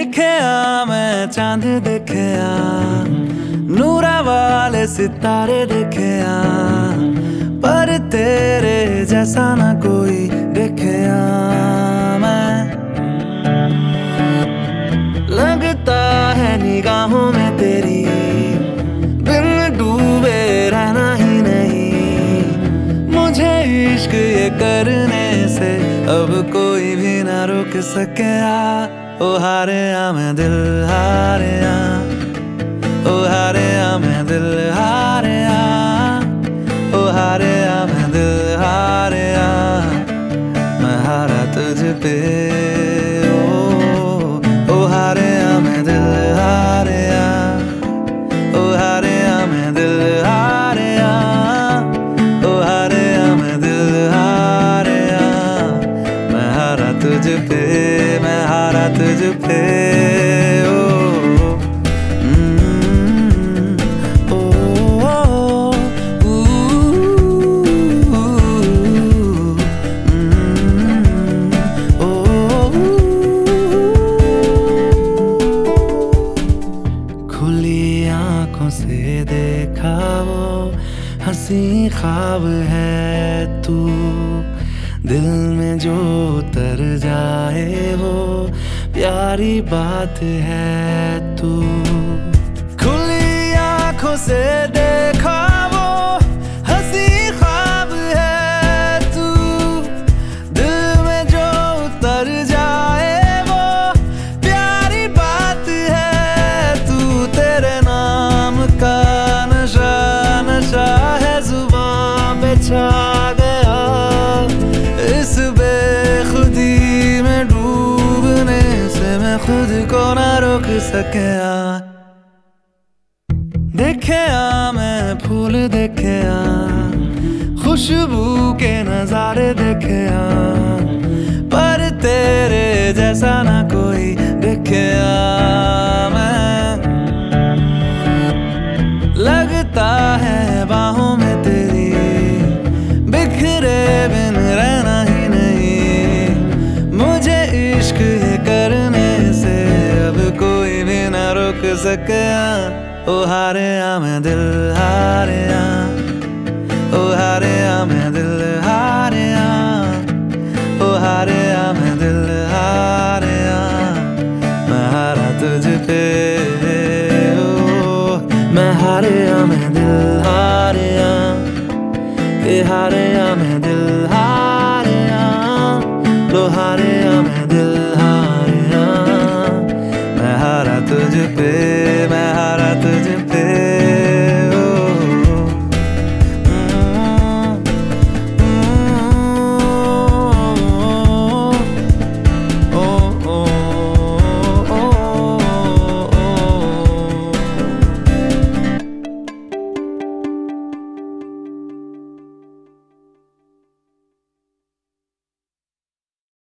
देखया मैं चांद देखया, नूरा वाले सितारे देखया, पर तेरे जैसा ना कोई देखया मैं। लगता है निगाहों में तेरी बिन डूबे रहना ही नहीं। मुझे इश्क ये करने से अब कोई भी ना रोक सकेगा। ओ हारेया मैं दिल हारेया, ओ हारेया मैं दिल हारेया, ओ हारेया मैं दिल हारेया, मैं हारा तुझ पे। ओ हारेया मैं दिल हारेया, ओ हारेया मैं दिल हारेया, ओ हारेया मैं दिल हारेया, मैं हारा तुझ पे, मैं हारा तुझ पे। खुली आंखों से देखा वो हंसी ख्वाब है तू, दिल में जो उतर जाए वो प्यारी बात है तू। खुली आंखों से देखा वो हंसी ख्वाब है तू, दिल में जो उतर जाए वो प्यारी बात है तू। तेरे नाम का नशा नशा है जुबान पे छा गया, इस बेखुदी में डूबने से मैं खुद को ना रोक सकेया। देखया मैं फूल देखया, खुशबू के नजारे देखया, पर तेरे जैसा ना कोई देखया मैं। लगता है बाहों में तेरी बिखरे बिन रहना ही नहीं। मुझे इश्क ये करने से अब कोई भी ना रोक सकेया। ओ हारेया मैं दिल हारेया, ओ हारेया मैं दिल हारेया, ओ हारेया मैं दिल हारेया, मैं हारा तुझ पे। ओ मैं हारेया मैं दिल हारेया, ये हारेया मैं दिल हारेया, लो हारेया मैं दिल हारेया, मैं हारा तुझ पे।